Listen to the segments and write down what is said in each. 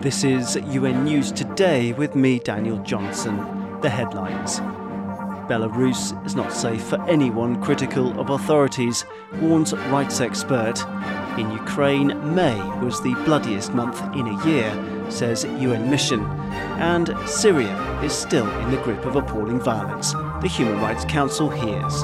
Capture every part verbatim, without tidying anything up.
This is U N News Today with me, Daniel Johnson. The headlines. Belarus is not safe for anyone critical of authorities, warns rights expert. In Ukraine, May was the bloodiest month in a year, says U N mission. And Syria is still in the grip of appalling violence, the Human Rights Council hears.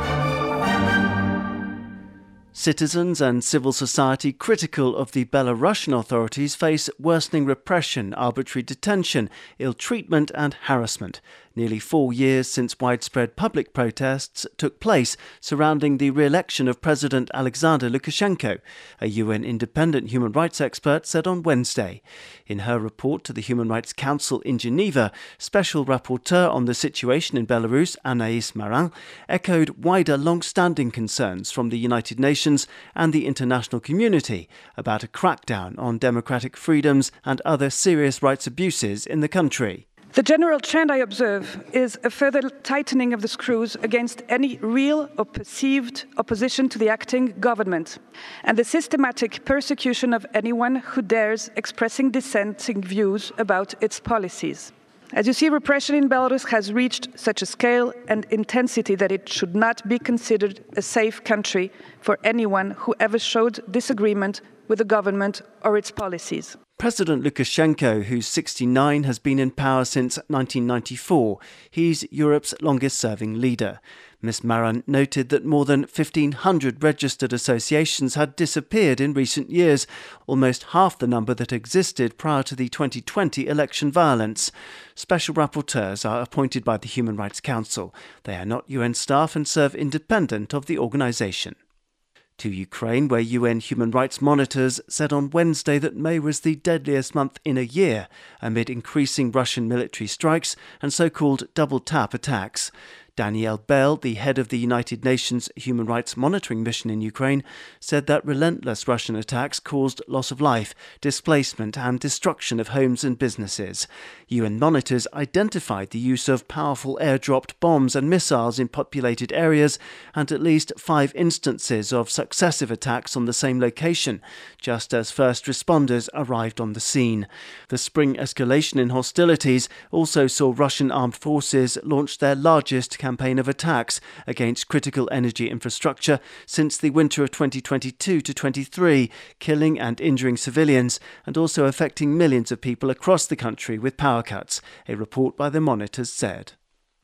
Citizens and civil society critical of the Belarusian authorities face worsening repression, arbitrary detention, ill treatment and harassment. Nearly four years since widespread public protests took place surrounding the re-election of President Alexander Lukashenko, a U N independent human rights expert said on Wednesday. In her report to the Human Rights Council in Geneva, Special Rapporteur on the situation in Belarus, Anaïs Marin, echoed wider long-standing concerns from the United Nations and the international community about a crackdown on democratic freedoms and other serious rights abuses in the country. The general trend I observe is a further tightening of the screws against any real or perceived opposition to the acting government, and the systematic persecution of anyone who dares expressing dissenting views about its policies. As you see, repression in Belarus has reached such a scale and intensity that it should not be considered a safe country for anyone who ever showed disagreement with the government or its policies. President Lukashenko, who's sixty-nine, has been in power since nineteen ninety-four. He's Europe's longest-serving leader. Miz Maran noted that more than fifteen hundred registered associations had disappeared in recent years, almost half the number that existed prior to the twenty twenty election violence. Special rapporteurs are appointed by the Human Rights Council. They are not U N staff and serve independent of the organisation. To Ukraine, where U N human rights monitors said on Wednesday that May was the deadliest month in a year amid increasing Russian military strikes and so-called double-tap attacks. Danielle Bell, the head of the United Nations Human Rights Monitoring Mission in Ukraine, said that relentless Russian attacks caused loss of life, displacement and destruction of homes and businesses. U N monitors identified the use of powerful air-dropped bombs and missiles in populated areas and at least five instances of successive attacks on the same location, just as first responders arrived on the scene. The spring escalation in hostilities also saw Russian armed forces launch their largest campaign of attacks against critical energy infrastructure since the winter of twenty twenty-two to twenty-three, killing and injuring civilians and also affecting millions of people across the country with power cuts, a report by the monitors said.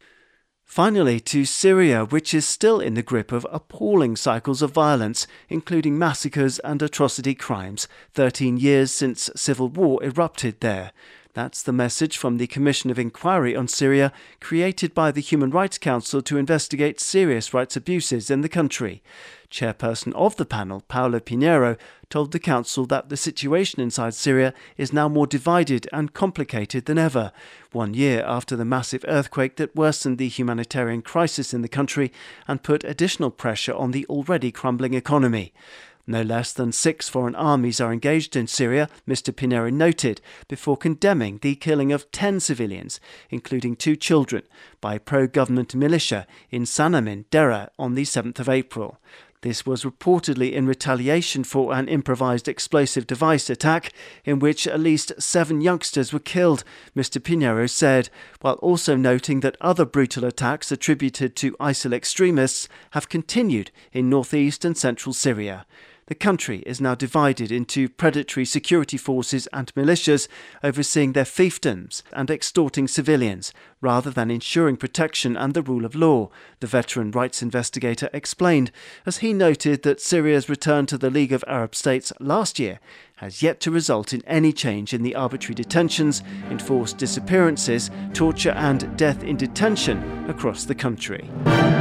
Finally, to Syria, which is still in the grip of appalling cycles of violence, including massacres and atrocity crimes, thirteen years since civil war erupted there. That's the message from the Commission of Inquiry on Syria, created by the Human Rights Council to investigate serious rights abuses in the country. Chairperson of the panel, Paolo Pinheiro, told the Council that the situation inside Syria is now more divided and complicated than ever, one year after the massive earthquake that worsened the humanitarian crisis in the country and put additional pressure on the already crumbling economy. No less than six foreign armies are engaged in Syria, Mister Pinheiro noted, before condemning the killing of ten civilians, including two children, by pro-government militia in Sanamin, Deraa, on the seventh of April. This was reportedly in retaliation for an improvised explosive device attack in which at least seven youngsters were killed, Mister Pinheiro said, while also noting that other brutal attacks attributed to ISIL extremists have continued in northeast and central Syria. The country is now divided into predatory security forces and militias overseeing their fiefdoms and extorting civilians, rather than ensuring protection and the rule of law, the veteran rights investigator explained, as he noted that Syria's return to the League of Arab States last year has yet to result in any change in the arbitrary detentions, enforced disappearances, torture and death in detention across the country.